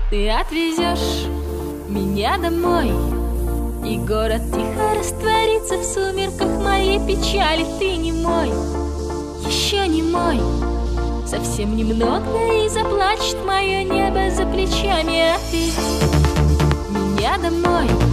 Ты отвезешь меня домой, и город тихо растворится в сумерках моей печали. Ты не мой, еще не мой, совсем немного, и заплачет мое небо за плечами. Отвези меня домой.